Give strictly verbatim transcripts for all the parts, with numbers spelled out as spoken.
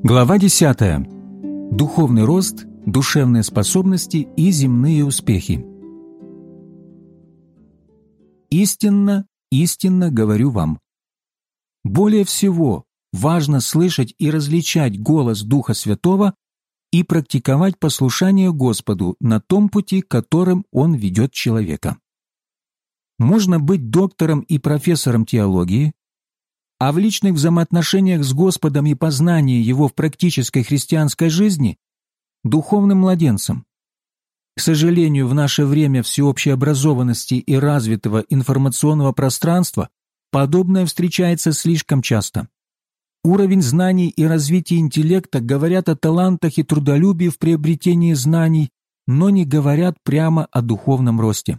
Глава десятая. Духовный рост, душевные способности и земные успехи. Истинно, истинно говорю вам. Более всего важно слышать и различать голос Духа Святого и практиковать послушание Господу на том пути, которым Он ведет человека. Можно быть доктором и профессором теологии, а в личных взаимоотношениях с Господом и познании Его в практической христианской жизни – духовным младенцем. К сожалению, в наше время всеобщей образованности и развитого информационного пространства подобное встречается слишком часто. Уровень знаний и развития интеллекта говорят о талантах и трудолюбии в приобретении знаний, но не говорят прямо о духовном росте.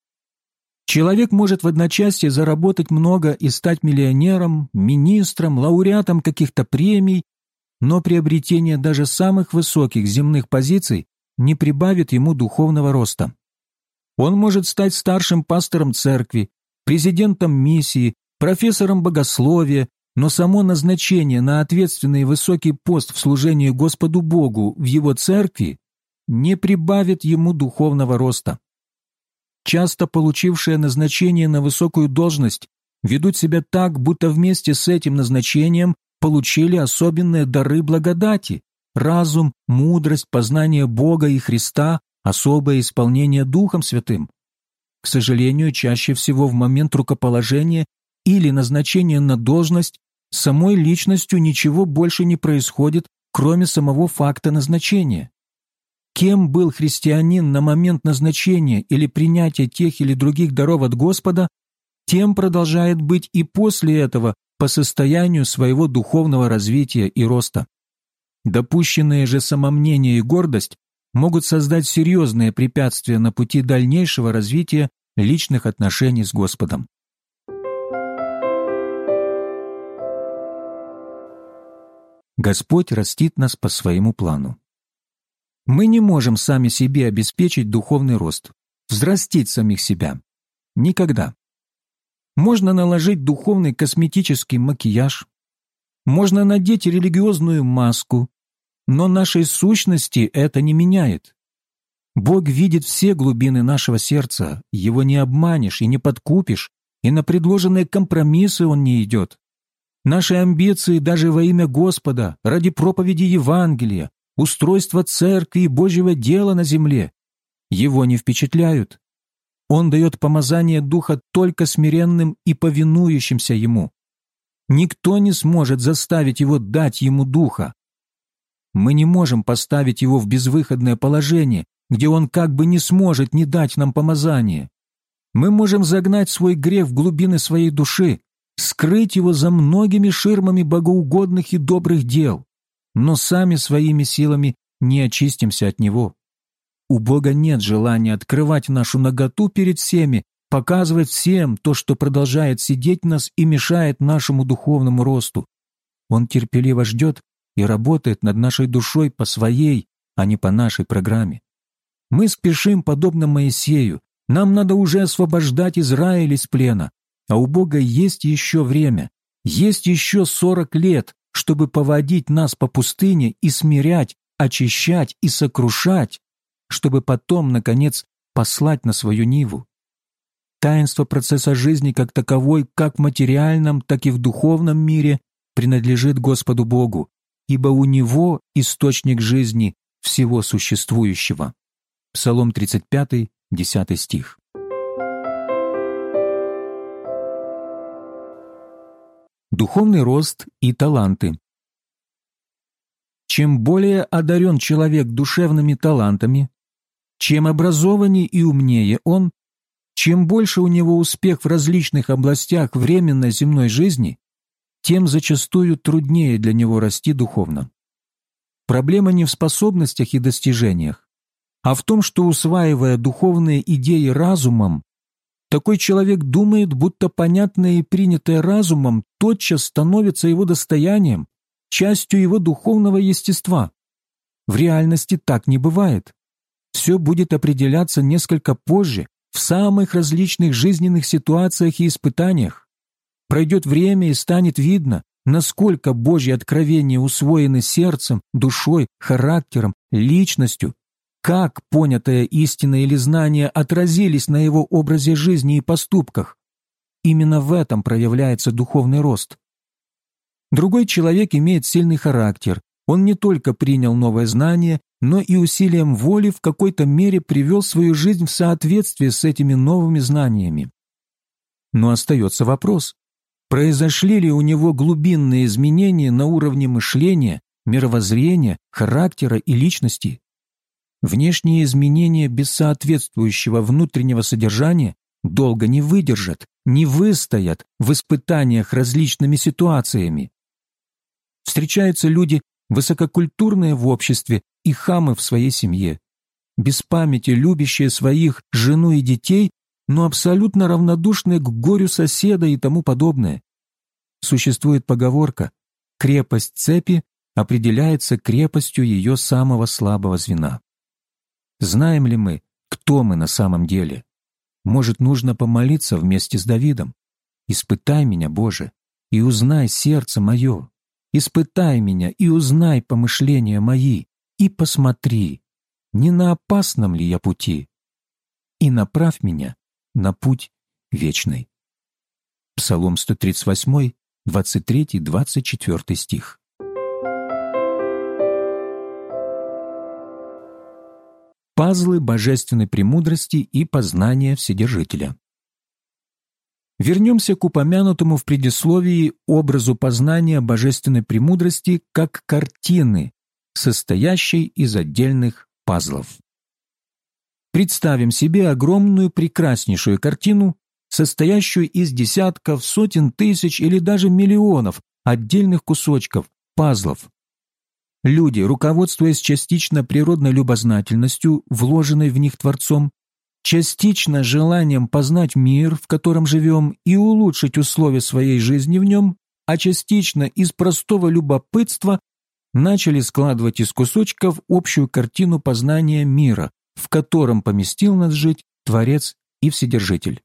Человек может в одночасье заработать много и стать миллионером, министром, лауреатом каких-то премий, но приобретение даже самых высоких земных позиций не прибавит ему духовного роста. Он может стать старшим пастором церкви, президентом миссии, профессором богословия, но само назначение на ответственный и высокий пост в служении Господу Богу в его церкви не прибавит ему духовного роста. Часто получившие назначение на высокую должность ведут себя так, будто вместе с этим назначением получили особенные дары благодати, разум, мудрость, познание Бога и Христа, особое исполнение Духом Святым. К сожалению, чаще всего в момент рукоположения или назначения на должность с самой личностью ничего больше не происходит, кроме самого факта назначения. Кем был христианин на момент назначения или принятия тех или других даров от Господа, тем продолжает быть и после этого по состоянию своего духовного развития и роста. Допущенные же самомнение и гордость могут создать серьезные препятствия на пути дальнейшего развития личных отношений с Господом. Господь растит нас по своему плану. Мы не можем сами себе обеспечить духовный рост, взрастить самих себя. Никогда. Можно наложить духовный косметический макияж, можно надеть религиозную маску, но нашей сущности это не меняет. Бог видит все глубины нашего сердца, Его не обманешь и не подкупишь, и на предложенные компромиссы Он не идет. Наши амбиции даже во имя Господа, ради проповеди Евангелия, устройства церкви и Божьего дела на земле Его не впечатляют. Он дает помазание Духа только смиренным и повинующимся Ему. Никто не сможет заставить Его дать Ему Духа. Мы не можем поставить Его в безвыходное положение, где Он как бы не сможет не дать нам помазание. Мы можем загнать свой грех в глубины своей души, скрыть его за многими ширмами богоугодных и добрых дел, но сами своими силами не очистимся от него. У Бога нет желания открывать нашу наготу перед всеми, показывать всем то, что продолжает сидеть в нас и мешает нашему духовному росту. Он терпеливо ждет и работает над нашей душой по своей, а не по нашей программе. Мы спешим, подобно Моисею, нам надо уже освобождать Израиль из плена, а у Бога есть еще время, есть еще сорок лет, чтобы поводить нас по пустыне и смирять, очищать и сокрушать, чтобы потом, наконец, послать на свою ниву. Таинство процесса жизни как таковой, как в материальном, так и в духовном мире, принадлежит Господу Богу, ибо у Него источник жизни всего существующего. Псалом тридцать пятый, десятый стих. Духовный рост и таланты. Чем более одарен человек душевными талантами, чем образованнее и умнее он, чем больше у него успех в различных областях временной земной жизни, тем зачастую труднее для него расти духовно. Проблема не в способностях и достижениях, а в том, что, усваивая духовные идеи разумом, такой человек думает, будто понятное и принятое разумом тотчас становится его достоянием, частью его духовного естества. В реальности так не бывает. Все будет определяться несколько позже, в самых различных жизненных ситуациях и испытаниях. Пройдет время и станет видно, насколько Божьи откровения усвоены сердцем, душой, характером, личностью, как понятая истина или знание отразились на его образе жизни и поступках. Именно в этом проявляется духовный рост. Другой человек имеет сильный характер. Он не только принял новое знание, но и усилием воли в какой-то мере привел свою жизнь в соответствие с этими новыми знаниями. Но остается вопрос, произошли ли у него глубинные изменения на уровне мышления, мировоззрения, характера и личности? Внешние изменения без соответствующего внутреннего содержания долго не выдержат, не выстоят в испытаниях различными ситуациями. Встречаются люди, высококультурные в обществе и хамы в своей семье, без памяти любящие своих жену и детей, но абсолютно равнодушные к горю соседа и тому подобное. Существует поговорка «крепость цепи определяется крепостью ее самого слабого звена». Знаем ли мы, кто мы на самом деле? Может, нужно помолиться вместе с Давидом? «Испытай меня, Боже, и узнай сердце мое. Испытай меня и узнай помышления мои, и посмотри, не на опасном ли я пути, и направь меня на путь вечный». Псалом сто тридцать восемь, двадцать три двадцать четыре стих. Пазлы божественной премудрости и познания Вседержителя. Вернемся к упомянутому в предисловии образу познания божественной премудрости как картины, состоящей из отдельных пазлов. Представим себе огромную прекраснейшую картину, состоящую из десятков, сотен тысяч или даже миллионов отдельных кусочков, пазлов. Люди, руководствуясь частично природной любознательностью, вложенной в них Творцом, частично желанием познать мир, в котором живем, и улучшить условия своей жизни в нем, а частично из простого любопытства начали складывать из кусочков общую картину познания мира, в котором поместил нас жить Творец и Вседержитель.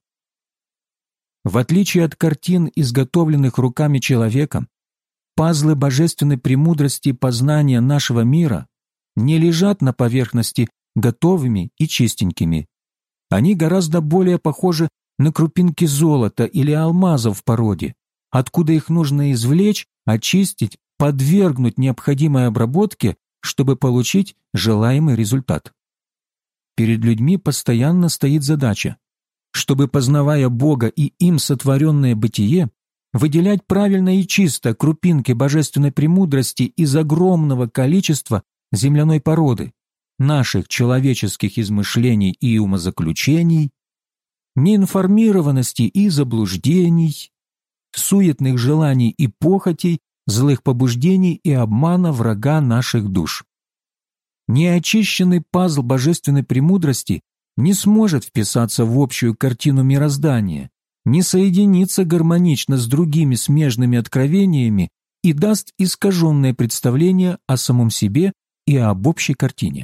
В отличие от картин, изготовленных руками человека, пазлы божественной премудрости познания нашего мира не лежат на поверхности готовыми и чистенькими. Они гораздо более похожи на крупинки золота или алмазов в породе, откуда их нужно извлечь, очистить, подвергнуть необходимой обработке, чтобы получить желаемый результат. Перед людьми постоянно стоит задача, чтобы, познавая Бога и им сотворенное бытие, выделять правильно и чисто крупинки божественной премудрости из огромного количества земляной породы, наших человеческих измышлений и умозаключений, неинформированности и заблуждений, суетных желаний и похотей, злых побуждений и обмана врага наших душ. Неочищенный пазл божественной премудрости не сможет вписаться в общую картину мироздания, не соединиться гармонично с другими смежными откровениями и даст искаженное представление о самом себе и об общей картине.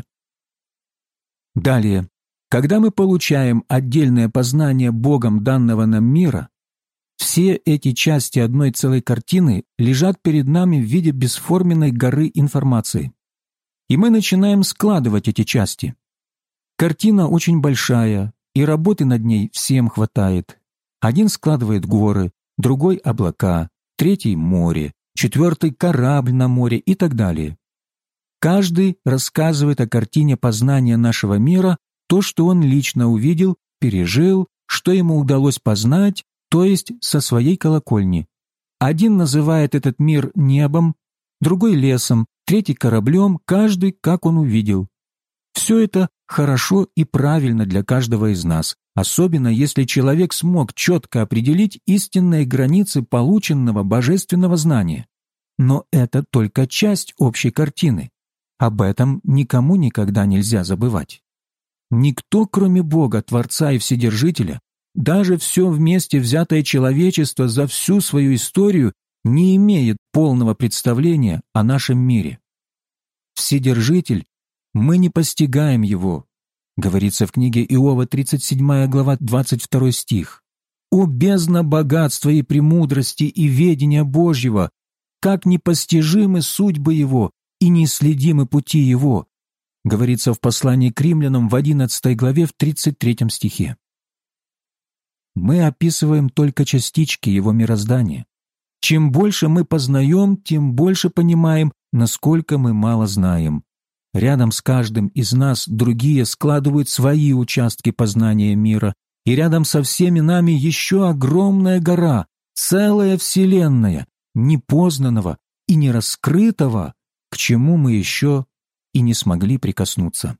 Далее, когда мы получаем отдельное познание Богом данного нам мира, все эти части одной целой картины лежат перед нами в виде бесформенной горы информации. И мы начинаем складывать эти части. Картина очень большая, и работы над ней всем хватает. Один складывает горы, другой — облака, третий — море, четвертый — корабль на море и так далее. Каждый рассказывает о картине познания нашего мира, то, что он лично увидел, пережил, что ему удалось познать, то есть со своей колокольни. Один называет этот мир небом, другой — лесом, третий — кораблем, каждый, как он увидел. Все это хорошо и правильно для каждого из нас, особенно если человек смог четко определить истинные границы полученного божественного знания. Но это только часть общей картины. Об этом никому никогда нельзя забывать. Никто, кроме Бога, Творца и Вседержителя, даже все вместе взятое человечество за всю свою историю не имеет полного представления о нашем мире. Вседержитель, мы не постигаем его, говорится в книге Иова, тридцать седьмая глава, двадцать второй стих. «О бездна богатства и премудрости и ведения Божьего! как непостижимы судьбы Его и неисследимы пути Его», говорится в послании к римлянам в одиннадцатой главе в тридцать третьем стихе. Мы описываем только частички Его мироздания. Чем больше мы познаем, тем больше понимаем, насколько мы мало знаем. Рядом с каждым из нас другие складывают свои участки познания мира, и рядом со всеми нами еще огромная гора, целая вселенная, непознанного и нераскрытого, к чему мы еще и не смогли прикоснуться.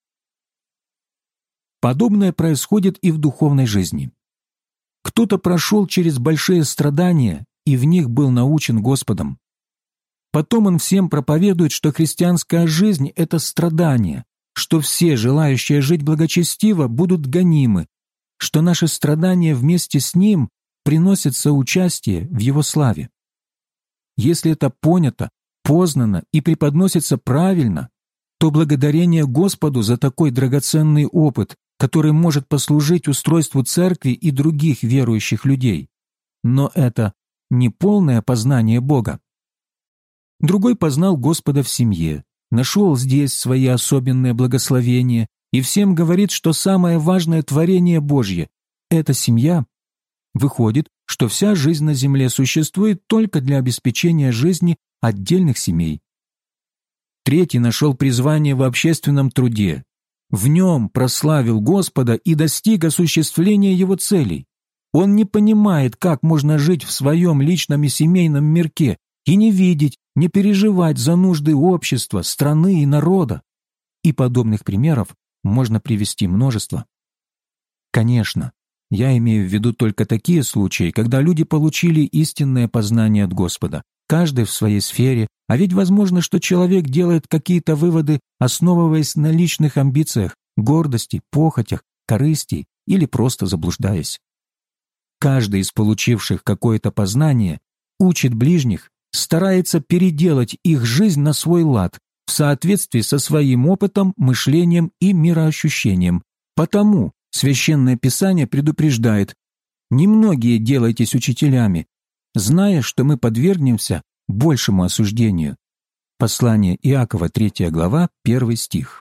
Подобное происходит и в духовной жизни. Кто-то прошел через большие страдания и в них был научен Господом. Потом он всем проповедует, что христианская жизнь — это страдание, что все, желающие жить благочестиво, будут гонимы, что наши страдания вместе с ним приносят соучастие в Его славе. Если это понято, познано и преподносится правильно, то благодарение Господу за такой драгоценный опыт, который может послужить устройству церкви и других верующих людей. Но это не полное познание Бога. Другой познал Господа в семье, нашел здесь свои особенные благословения и всем говорит, что самое важное творение Божье — это семья. Выходит, что вся жизнь на земле существует только для обеспечения жизни отдельных семей. Третий нашел призвание в общественном труде. В нем прославил Господа и достиг осуществления Его целей. Он не понимает, как можно жить в своем личном и семейном мирке и не видеть, не переживать за нужды общества, страны и народа. И подобных примеров можно привести множество. Конечно, я имею в виду только такие случаи, когда люди получили истинное познание от Господа, каждый в своей сфере, а ведь возможно, что человек делает какие-то выводы, основываясь на личных амбициях, гордости, похотях, корысти или просто заблуждаясь. Каждый из получивших какое-то познание учит ближних, старается переделать их жизнь на свой лад, в соответствии со своим опытом, мышлением и мироощущением. Потому Священное Писание предупреждает: «Немногие делайтесь учителями, зная, что мы подвергнемся большему осуждению». Послание Иакова, третья глава, первый стих.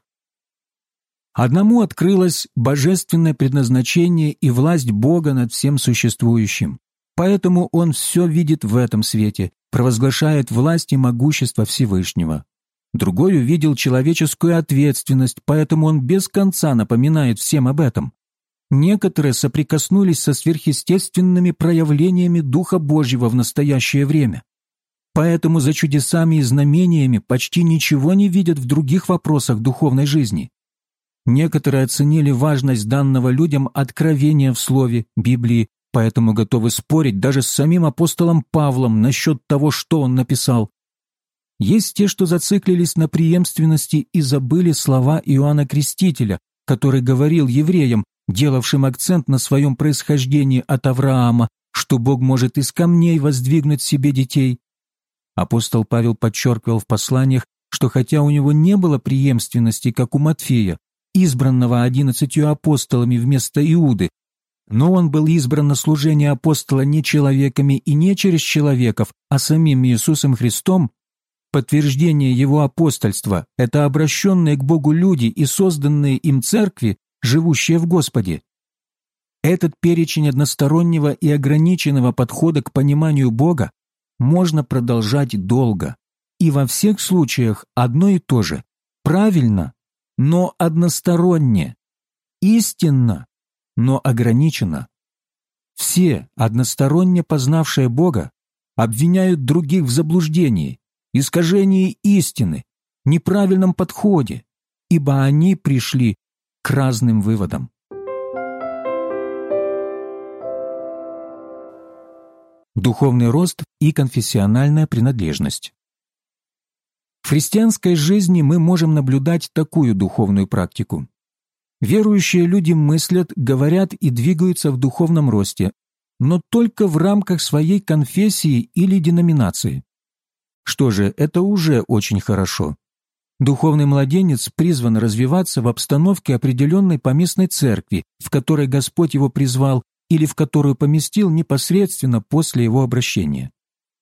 Одному открылось божественное предназначение и власть Бога над всем существующим, поэтому он все видит в этом свете, провозглашает власть и могущество Всевышнего. Другой увидел человеческую ответственность, поэтому он без конца напоминает всем об этом. Некоторые соприкоснулись со сверхъестественными проявлениями Духа Божьего в настоящее время. Поэтому за чудесами и знамениями почти ничего не видят в других вопросах духовной жизни. Некоторые оценили важность данного людям откровения в Слове, Библии, поэтому готовы спорить даже с самим апостолом Павлом насчет того, что он написал. Есть те, что зациклились на преемственности и забыли слова Иоанна Крестителя, который говорил евреям, делавшим акцент на своем происхождении от Авраама, что Бог может из камней воздвигнуть себе детей. Апостол Павел подчеркивал в посланиях, что хотя у него не было преемственности, как у Матфея, избранного одиннадцатью апостолами вместо Иуды, но он был избран на служение апостола не человеками и не через человеков, а самим Иисусом Христом. Подтверждение его апостольства – это обращенные к Богу люди и созданные им церкви, живущие в Господе. Этот перечень одностороннего и ограниченного подхода к пониманию Бога можно продолжать долго. И во всех случаях одно и то же – правильно, но односторонне, истинно, но ограничено. Все, односторонне познавшие Бога, обвиняют других в заблуждении, искажении истины, неправильном подходе, ибо они пришли к разным выводам. Духовный рост и конфессиональная принадлежность. В христианской жизни мы можем наблюдать такую духовную практику. Верующие люди мыслят, говорят и двигаются в духовном росте, но только в рамках своей конфессии или деноминации. Что же, это уже очень хорошо. Духовный младенец призван развиваться в обстановке определенной поместной церкви, в которой Господь его призвал или в которую поместил непосредственно после его обращения.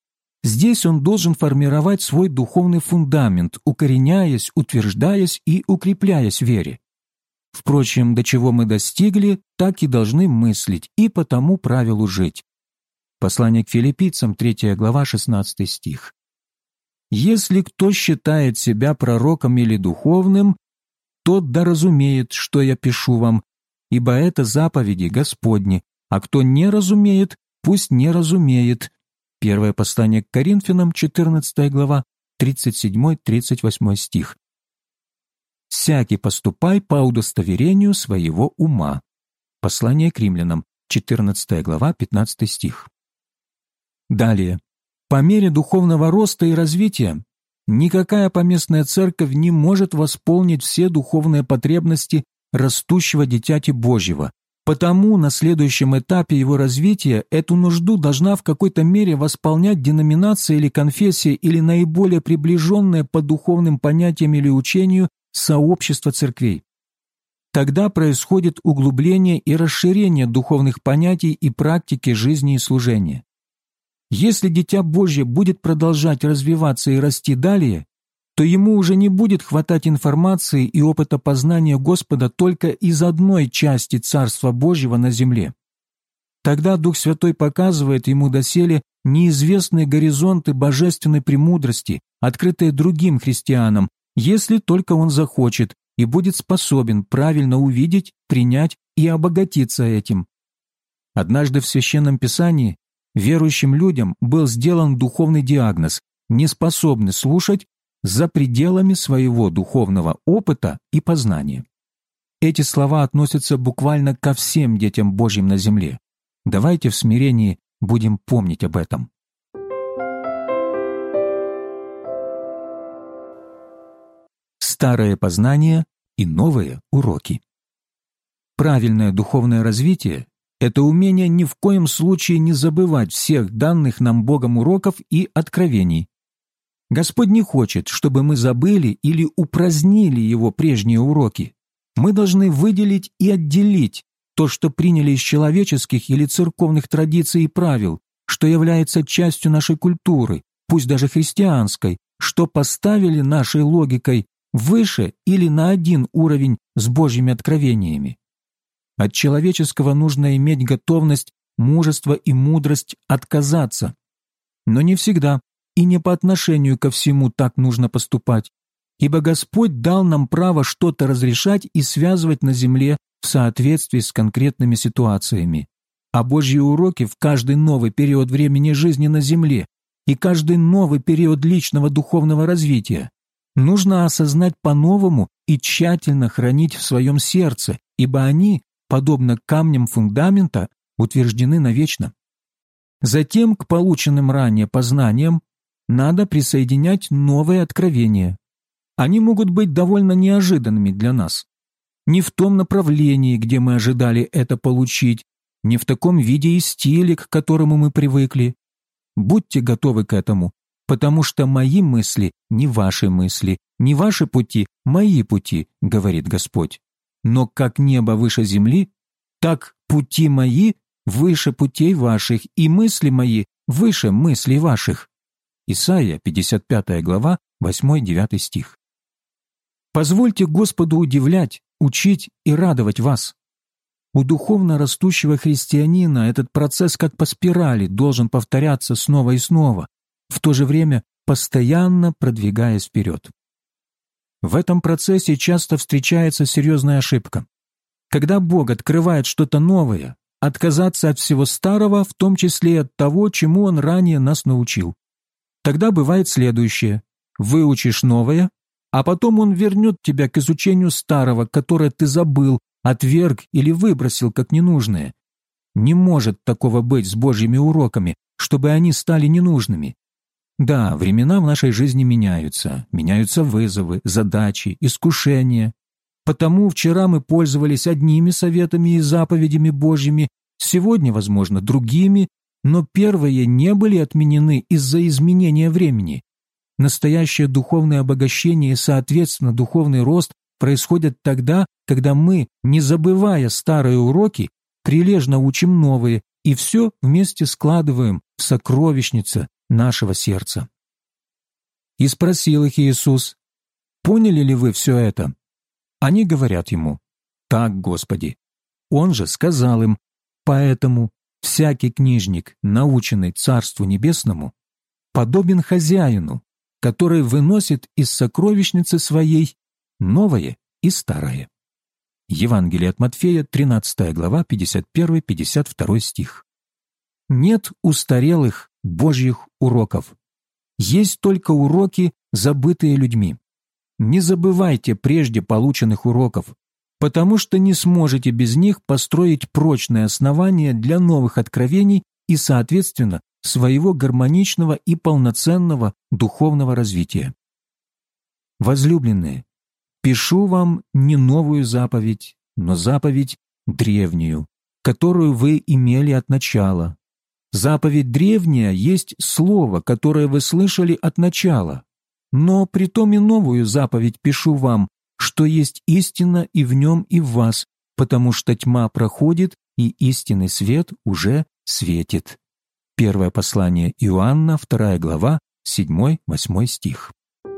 Здесь он должен формировать свой духовный фундамент, укореняясь, утверждаясь и укрепляясь в вере. Впрочем, до чего мы достигли, так и должны мыслить и по тому правилу жить. Послание к Филиппийцам, третья глава, шестнадцатый стих. «Если кто считает себя пророком или духовным, тот да разумеет, что я пишу вам, ибо это заповеди Господни, а кто не разумеет, пусть не разумеет». Первое послание к Коринфянам, четырнадцатая глава, тридцать седьмой — тридцать восьмой стих. «Всякий поступай по удостоверению своего ума». Послание к Римлянам, четырнадцатая глава, пятнадцатый стих. Далее. По мере духовного роста и развития никакая поместная церковь не может восполнить все духовные потребности растущего дитяти Божьего. Потому на следующем этапе его развития эту нужду должна в какой-то мере восполнять деноминация или конфессия или наиболее приближенное по духовным понятиям или учению сообщество церквей. Тогда происходит углубление и расширение духовных понятий и практики жизни и служения. Если Дитя Божье будет продолжать развиваться и расти далее, то ему уже не будет хватать информации и опыта познания Господа только из одной части Царства Божьего на земле. Тогда Дух Святой показывает ему доселе неизвестные горизонты божественной премудрости, открытые другим христианам, если только он захочет и будет способен правильно увидеть, принять и обогатиться этим. Однажды в Священном Писании верующим людям был сделан духовный диагноз – неспособны слушать за пределами своего духовного опыта и познания. Эти слова относятся буквально ко всем детям Божьим на земле. Давайте в смирении будем помнить об этом. Старое познание и новые уроки. Правильное духовное развитие – это умение ни в коем случае не забывать всех данных нам Богом уроков и откровений. Господь не хочет, чтобы мы забыли или упразднили Его прежние уроки. Мы должны выделить и отделить то, что приняли из человеческих или церковных традиций и правил, что является частью нашей культуры, пусть даже христианской, что поставили нашей логикой выше или на один уровень с Божьими откровениями. От человеческого нужно иметь готовность, мужество и мудрость отказаться. Но не всегда и не по отношению ко всему так нужно поступать, ибо Господь дал нам право что-то разрешать и связывать на земле в соответствии с конкретными ситуациями. А Божьи уроки в каждый новый период времени жизни на земле и каждый новый период личного духовного развития нужно осознать по-новому и тщательно хранить в своем сердце, ибо они, подобно камням фундамента, утверждены навечно. Затем к полученным ранее познаниям надо присоединять новые откровения. Они могут быть довольно неожиданными для нас. Не в том направлении, где мы ожидали это получить, не в таком виде и стиле, к которому мы привыкли. Будьте готовы к этому, потому что мои мысли не ваши мысли, не ваши пути, мои пути, говорит Господь. Но как небо выше земли, так пути мои выше путей ваших, и мысли мои выше мыслей ваших. Исайя, пятьдесят пятая глава, восьмой-девятый стих. Позвольте Господу удивлять, учить и радовать вас. У духовно растущего христианина этот процесс как по спирали должен повторяться снова и снова, в то же время постоянно продвигаясь вперед. В этом процессе часто встречается серьезная ошибка. Когда Бог открывает что-то новое, отказаться от всего старого, в том числе и от того, чему Он ранее нас научил. Тогда бывает следующее. Выучишь новое, а потом Он вернет тебя к изучению старого, которое ты забыл, отверг или выбросил как ненужное. Не может такого быть с Божьими уроками, чтобы они стали ненужными. Да, времена в нашей жизни меняются, меняются вызовы, задачи, искушения. Потому вчера мы пользовались одними советами и заповедями Божьими, сегодня, возможно, другими, но первые не были отменены из-за изменения времени. Настоящее духовное обогащение и, соответственно, духовный рост происходят тогда, когда мы, не забывая старые уроки, прилежно учим новые и все вместе складываем в сокровищнице нашего сердца». И спросил их Иисус: «Поняли ли вы все это?» Они говорят ему: «Так, Господи». Он же сказал им: «Поэтому всякий книжник, наученный Царству Небесному, подобен хозяину, который выносит из сокровищницы своей новое и старое». Евангелие от Матфея, тринадцатая глава, пятьдесят первый — пятьдесят второй стих. Нет устарелых Божьих уроков. Есть только уроки, забытые людьми. Не забывайте прежде полученных уроков, потому что не сможете без них построить прочное основание для новых откровений и, соответственно, своего гармоничного и полноценного духовного развития. Возлюбленные, пишу вам не новую заповедь, но заповедь древнюю, которую вы имели от начала. Заповедь древняя есть слово, которое вы слышали от начала. Но притом и новую заповедь пишу вам, что есть истина и в нем, и в вас, потому что тьма проходит, и истинный свет уже светит. Первое послание Иоанна, вторая глава, седьмой-восьмой стих.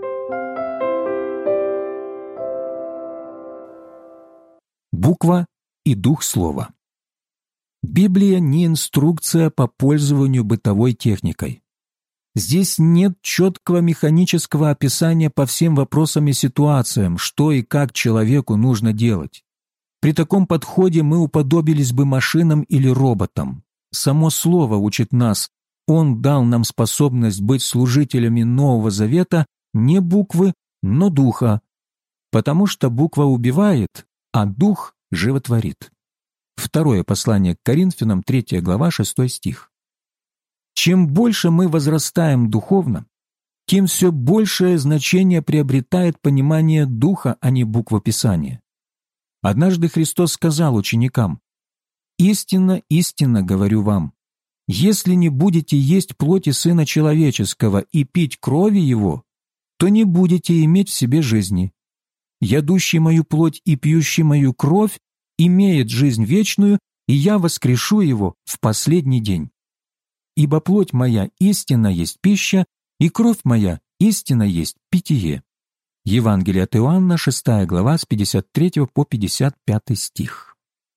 Буква и дух слова. Библия не инструкция по пользованию бытовой техникой. Здесь нет четкого механического описания по всем вопросам и ситуациям, что и как человеку нужно делать. При таком подходе мы уподобились бы машинам или роботам. Само слово учит нас. Он дал нам способность быть служителями Нового Завета не буквы, но духа, потому что буква убивает, а дух животворит. Второе послание к Коринфянам, третья глава, шестой стих. Чем больше мы возрастаем духовно, тем все большее значение приобретает понимание духа, а не буква Писания. Однажды Христос сказал ученикам: «Истинно, истинно говорю вам, если не будете есть плоти Сына Человеческого и пить крови Его, то не будете иметь в себе жизни. Ядущий мою плоть и пьющий мою кровь имеет жизнь вечную, и я воскрешу его в последний день. Ибо плоть моя истинно есть пища, и кровь моя истинно есть питье». Евангелие от Иоанна, шестая глава, с пятьдесят третьего по пятьдесят пятый стих.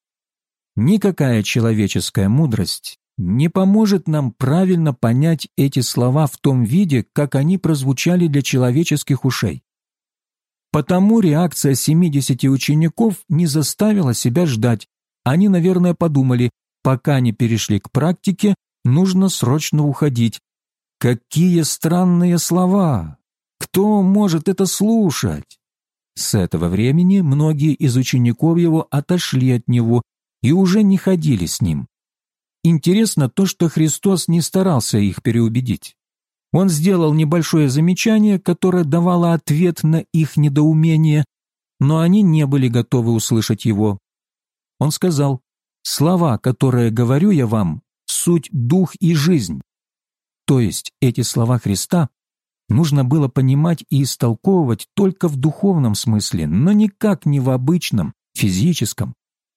Никакая человеческая мудрость не поможет нам правильно понять эти слова в том виде, как они прозвучали для человеческих ушей. Потому реакция семидесяти учеников не заставила себя ждать. Они, наверное, подумали: пока не перешли к практике, нужно срочно уходить. Какие странные слова! Кто может это слушать? С этого времени многие из учеников его отошли от него и уже не ходили с ним. Интересно то, что Христос не старался их переубедить. Он сделал небольшое замечание, которое давало ответ на их недоумение, но они не были готовы услышать его. Он сказал: «Слова, которые говорю я вам, суть дух и жизнь». То есть эти слова Христа нужно было понимать и истолковывать только в духовном смысле, но никак не в обычном, физическом.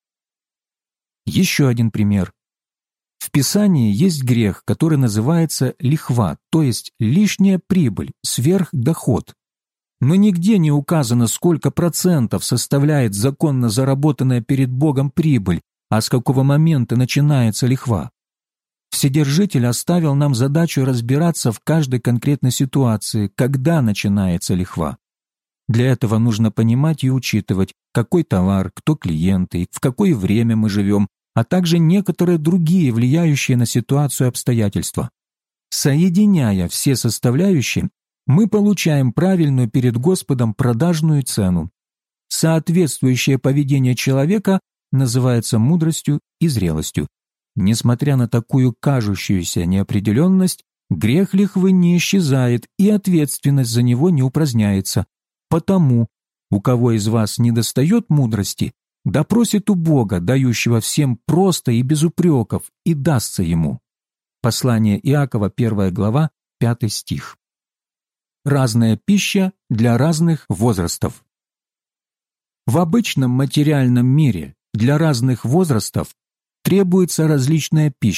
Еще один пример. В Писании есть грех, который называется лихва, то есть лишняя прибыль, сверхдоход. Но нигде не указано, сколько процентов составляет законно заработанная перед Богом прибыль, а с какого момента начинается лихва. Вседержитель оставил нам задачу разбираться в каждой конкретной ситуации, когда начинается лихва. Для этого нужно понимать и учитывать, какой товар, кто клиенты, в какое время мы живем, а также некоторые другие влияющие на ситуацию обстоятельства. Соединяя все составляющие, мы получаем правильную перед Господом продажную цену. Соответствующее поведение человека называется мудростью и зрелостью. Несмотря на такую кажущуюся неопределенность, грех лихвы не исчезает и ответственность за него не упраздняется. Потому, у кого из вас недостает мудрости, да просит у Бога, дающего всем просто и без упреков, и дастся ему. Послание Иакова, первая глава, пятый стих. Разная пища для разных возрастов. В обычном материальном мире для разных возрастов требуется различная пища,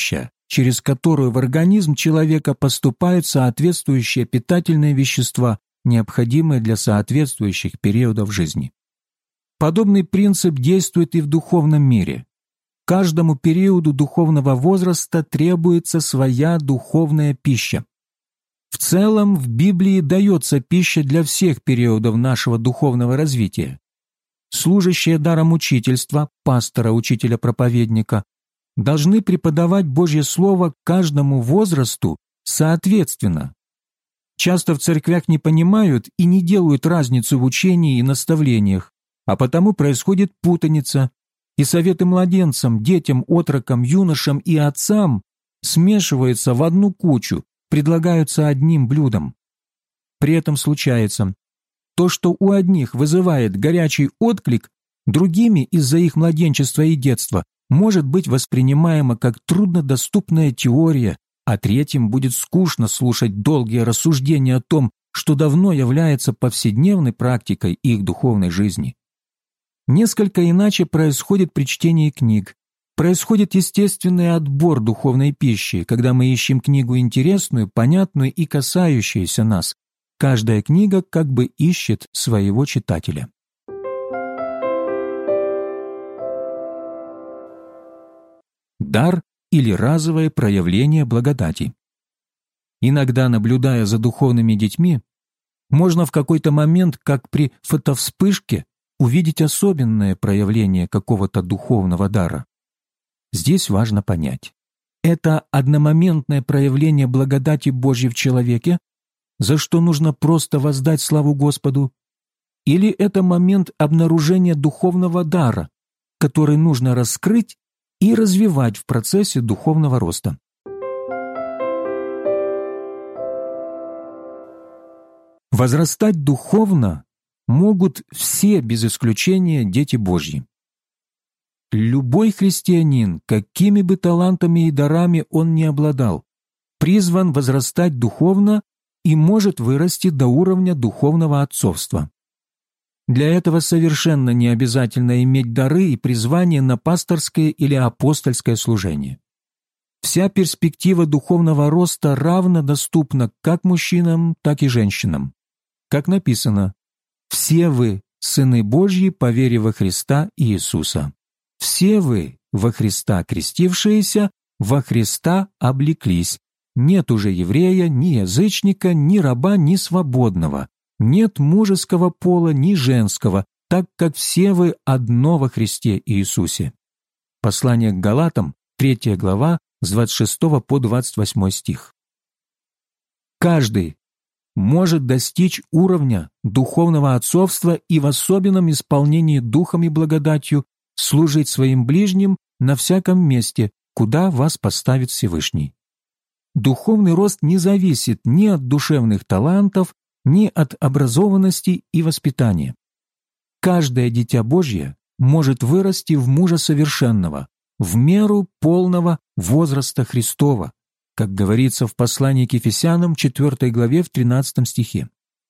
через которую в организм человека поступают соответствующие питательные вещества, необходимые для соответствующих периодов жизни. Подобный принцип действует и в духовном мире. Каждому периоду духовного возраста требуется своя духовная пища. В целом в Библии дается пища для всех периодов нашего духовного развития. Служащие даром учительства, пастора, учителя, проповедника, должны преподавать Божье Слово каждому возрасту соответственно. Часто в церквях не понимают и не делают разницу в учении и наставлениях, а потому происходит путаница, и советы младенцам, детям, отрокам, юношам и отцам смешиваются в одну кучу, предлагаются одним блюдом. При этом случается то, что у одних вызывает горячий отклик, другими из-за их младенчества и детства может быть воспринимаемо как труднодоступная теория, а третьим будет скучно слушать долгие рассуждения о том, что давно является повседневной практикой их духовной жизни. Несколько иначе происходит при чтении книг. Происходит естественный отбор духовной пищи, когда мы ищем книгу интересную, понятную и касающуюся нас. Каждая книга как бы ищет своего читателя. Дар или разовое проявление благодати. Иногда, наблюдая за духовными детьми, можно в какой-то момент, как при фотовспышке, увидеть особенное проявление какого-то духовного дара. Здесь важно понять, это одномоментное проявление благодати Божьей в человеке, за что нужно просто воздать славу Господу, или это момент обнаружения духовного дара, который нужно раскрыть и развивать в процессе духовного роста. Возрастать духовно могут все без исключения дети Божьи. Любой христианин, какими бы талантами и дарами он ни обладал, призван возрастать духовно и может вырасти до уровня духовного отцовства. Для этого совершенно не обязательно иметь дары и призвание на пасторское или апостольское служение. Вся перспектива духовного роста равно доступна как мужчинам, так и женщинам. Как написано: «Все вы, сыны Божьи, по вере во Христа Иисуса. Все вы, во Христа крестившиеся, во Христа облеклись. Нет уже еврея, ни язычника, ни раба, ни свободного. Нет мужеского пола, ни женского, так как все вы одно во Христе Иисусе». Послание к Галатам, третья глава, с двадцать шестого по двадцать восьмой стих. Каждый может достичь уровня духовного отцовства и в особенном исполнении духом и благодатью служить своим ближним на всяком месте, куда вас поставит Всевышний. Духовный рост не зависит ни от душевных талантов, ни от образованности и воспитания. Каждое дитя Божье может вырасти в мужа совершенного, в меру полного возраста Христова, как говорится в послании к Ефесянам, четвёртой главе, в тринадцатом стихе.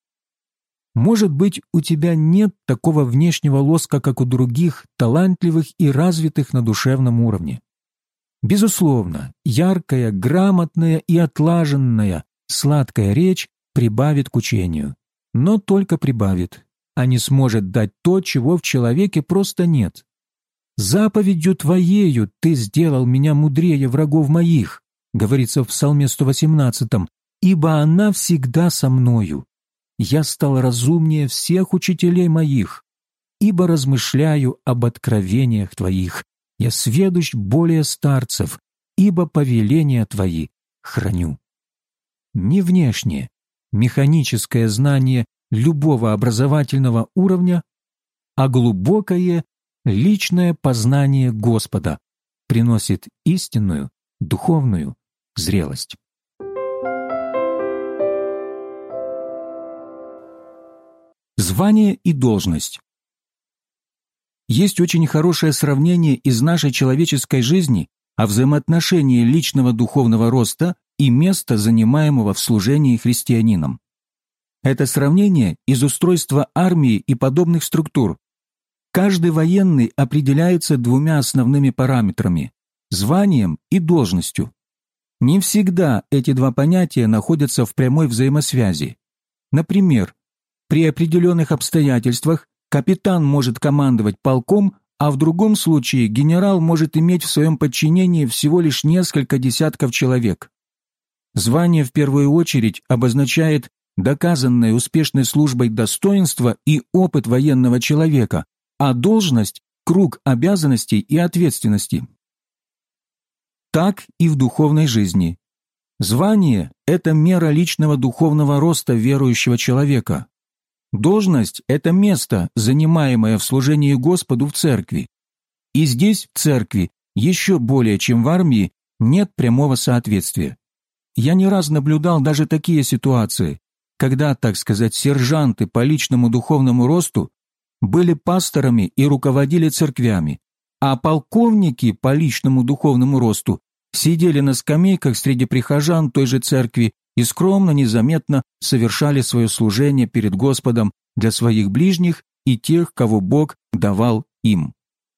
Может быть, у тебя нет такого внешнего лоска, как у других, талантливых и развитых на душевном уровне. Безусловно, яркая, грамотная и отлаженная, сладкая речь прибавит к учению, но только прибавит, а не сможет дать то, чего в человеке просто нет. «Заповедью Твоею Ты сделал меня мудрее врагов моих», говорится в Псалме сто восемнадцатом, «ибо она всегда со мною. Я стал разумнее всех учителей моих, ибо размышляю об откровениях Твоих. Я сведущ более старцев, ибо повеления Твои храню». Не внешнее, механическое знание любого образовательного уровня, а глубокое личное познание Господа приносит истинную духовную зрелость. Звание и должность. Есть очень хорошее сравнение из нашей человеческой жизни о взаимоотношении личного духовного роста и места, занимаемого в служении христианином. Это сравнение из устройства армии и подобных структур. Каждый военный определяется двумя основными параметрами – званием и должностью. Не всегда эти два понятия находятся в прямой взаимосвязи. Например, при определенных обстоятельствах капитан может командовать полком, а в другом случае генерал может иметь в своем подчинении всего лишь несколько десятков человек. Звание в первую очередь обозначает доказанное успешной службой достоинство и опыт военного человека, а должность – круг обязанностей и ответственности. Так и в духовной жизни. Звание – это мера личного духовного роста верующего человека. Должность – это место, занимаемое в служении Господу в церкви. И здесь, в церкви, еще более чем в армии, нет прямого соответствия. Я не раз наблюдал даже такие ситуации, когда, так сказать, сержанты по личному духовному росту были пасторами и руководили церквями, а полковники по личному духовному росту сидели на скамейках среди прихожан той же церкви и скромно, незаметно совершали свое служение перед Господом для своих ближних и тех, кого Бог давал им.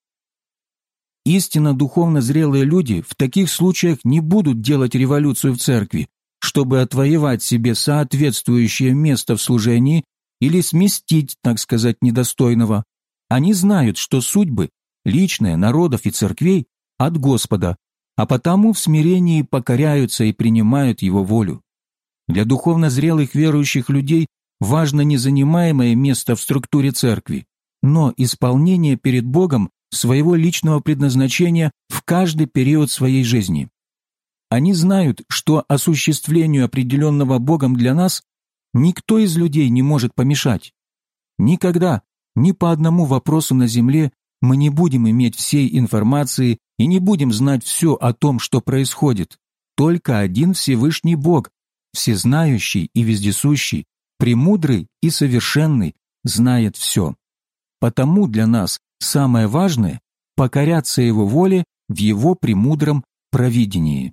Истинно духовно зрелые люди в таких случаях не будут делать революцию в церкви, чтобы отвоевать себе соответствующее место в служении или сместить, так сказать, недостойного. Они знают, что судьбы, личные, народов и церквей, от Господа, а потому в смирении покоряются и принимают Его волю. Для духовно зрелых верующих людей важно не занимаемое место в структуре церкви, но исполнение перед Богом своего личного предназначения в каждый период своей жизни. Они знают, что осуществлению определенного Богом для нас никто из людей не может помешать. Никогда, ни по одному вопросу на земле мы не будем иметь всей информации и не будем знать все о том, что происходит. Только один Всевышний Бог, всезнающий и вездесущий, премудрый и совершенный, знает все. Потому для нас самое важное – покоряться Его воле в Его премудром провидении.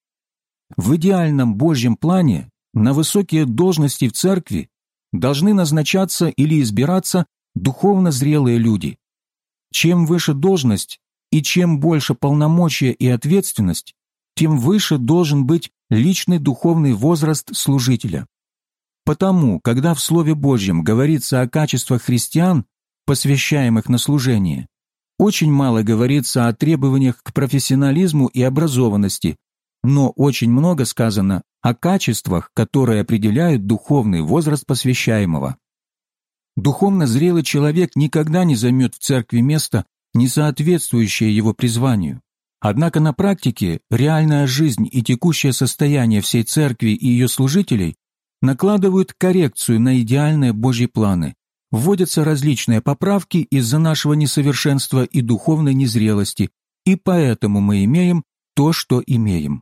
В идеальном Божьем плане на высокие должности в церкви должны назначаться или избираться духовно зрелые люди. Чем выше должность и чем больше полномочия и ответственность, тем выше должен быть личный духовный возраст служителя. Потому, когда в Слове Божьем говорится о качествах христиан, посвящаемых на служение, очень мало говорится о требованиях к профессионализму и образованности, но очень много сказано о качествах, которые определяют духовный возраст посвящаемого. Духовно зрелый человек никогда не займет в церкви место, не соответствующее его призванию. Однако на практике реальная жизнь и текущее состояние всей церкви и ее служителей накладывают коррекцию на идеальные Божьи планы, вводятся различные поправки из-за нашего несовершенства и духовной незрелости, и поэтому мы имеем то, что имеем.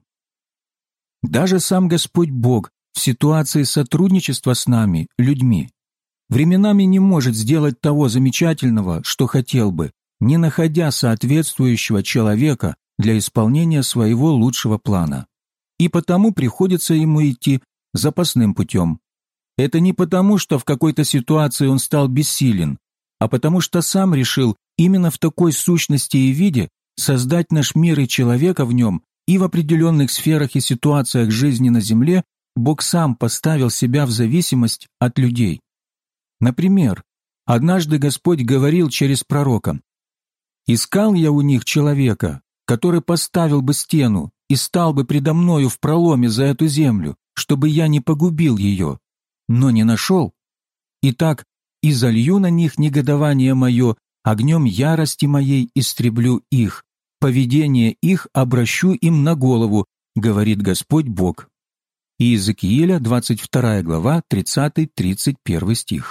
Даже сам Господь Бог в ситуации сотрудничества с нами, людьми, временами не может сделать того замечательного, что хотел бы, не находя соответствующего человека для исполнения своего лучшего плана. И потому приходится ему идти запасным путем. Это не потому, что в какой-то ситуации он стал бессилен, а потому что сам решил именно в такой сущности и виде создать наш мир и человека в нем, и в определенных сферах и ситуациях жизни на земле Бог сам поставил себя в зависимость от людей. Например, однажды Господь говорил через пророка: «Искал я у них человека, который поставил бы стену и стал бы предо мною в проломе за эту землю, чтобы я не погубил ее, но не нашел. Итак, и залью на них негодование мое, огнем ярости моей истреблю их, поведение их обращу им на голову, говорит Господь Бог». Иезекииля, двадцать вторая глава, тридцатый-тридцать первый стих.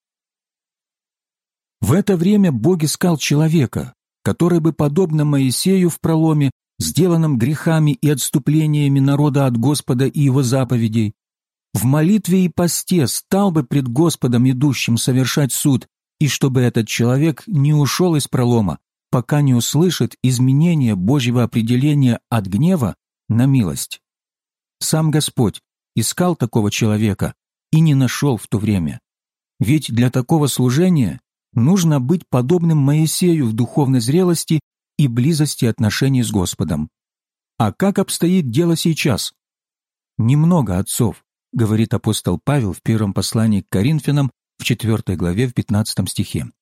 В это время Бог искал человека, который бы, подобно Моисею в проломе, сделанном грехами и отступлениями народа от Господа и Его заповедей, в молитве и посте стал бы пред Господом идущим совершать суд, и чтобы этот человек не ушел из пролома, пока не услышит изменения Божьего определения от гнева на милость. Сам Господь искал такого человека и не нашел в то время. Ведь для такого служения нужно быть подобным Моисею в духовной зрелости и близости отношений с Господом. А как обстоит дело сейчас? Немного отцов, говорит апостол Павел в первом послании к Коринфянам в четвёртой главе в пятнадцатом стихе.